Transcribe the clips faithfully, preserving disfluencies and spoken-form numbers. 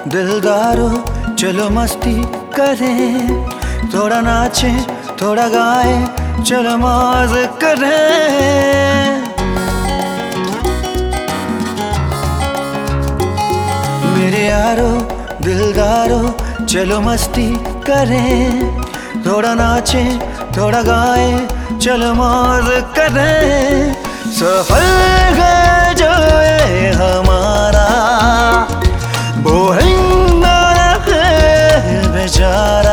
दिलदारों चलो मस्ती करें, थोड़ा नाचे थोड़ा गाए, चलो मौज करें। मेरे यारों दिलदारों चलो मस्ती करें, थोड़ा नाचे थोड़ा गाए, चलो मौज करें। सफर है जो ये हमारा, बोहिंदा है बेचारा,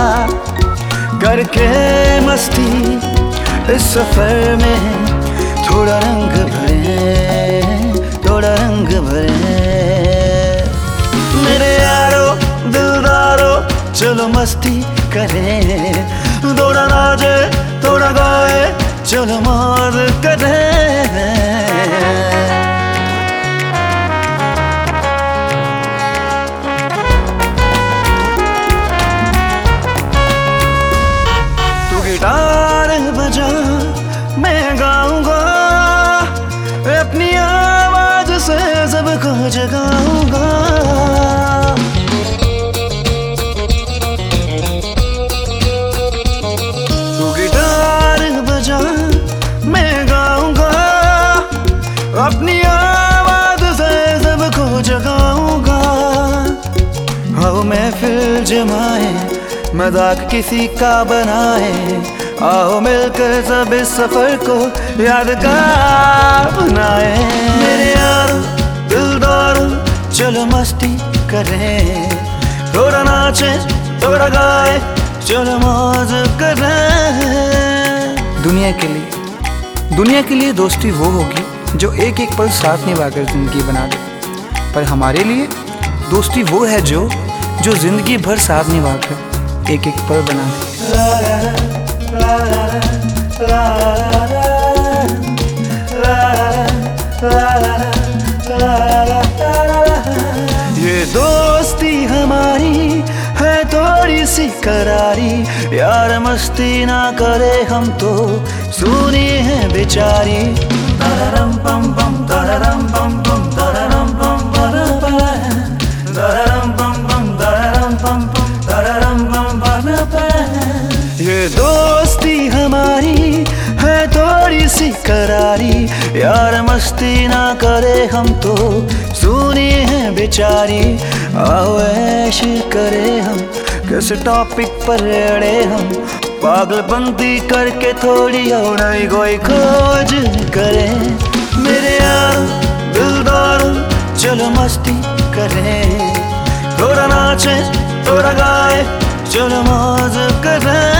करके मस्ती इस सफर में थोड़ा रंग भरे, थोड़ा रंग भरे। मेरे यारों दिलदारों चलो मस्ती करें, थोड़ा नाचे थोड़ा गाए, चलो मौज करें। तू गिटार बजा मैं गाऊंगा, अपनी आवाज से सबको जगाऊंगा। अपनी आवाज से सबको जगाऊंगा। आओ महफिल जमाए, मजाक किसी का बनाए, आओ मिलकर सब इस सफर को यादगार बनाए। मेरे यारों दिलदारों चलो मस्ती करें, थोड़ा नाचे थोड़ा गाए, चलो मौज करें। दुनिया के लिए दुनिया के लिए दोस्ती वो होगी जो एक एक पल साथ निभाकर जिंदगी बना दे, पर हमारे लिए दोस्ती वो है जो जो जिंदगी भर साथ निभाकर एक एक पल बना दे। ये दोस्ती हमारी है थोड़ी सी करारी, यार मस्ती ना करे हम तो सुनी है बेचारी। तररम पम पम तररम पम पम तररम पम तररम पम पम तररम पम पम तररम पम। ये दोस्ती हमारी है थोड़ी सी करारी, यार मस्ती ना करे हम तो सुनी है बेचारी। आओ ऐश करे हम, किस टॉपिक पर अड़े हम, पागलपंती करके थोड़ी और नई कोई खोज करें। मेरे यारों दिलदारों चलो मस्ती करें, थोड़ा नाचे थोड़ा गाए, चलो मौज करें।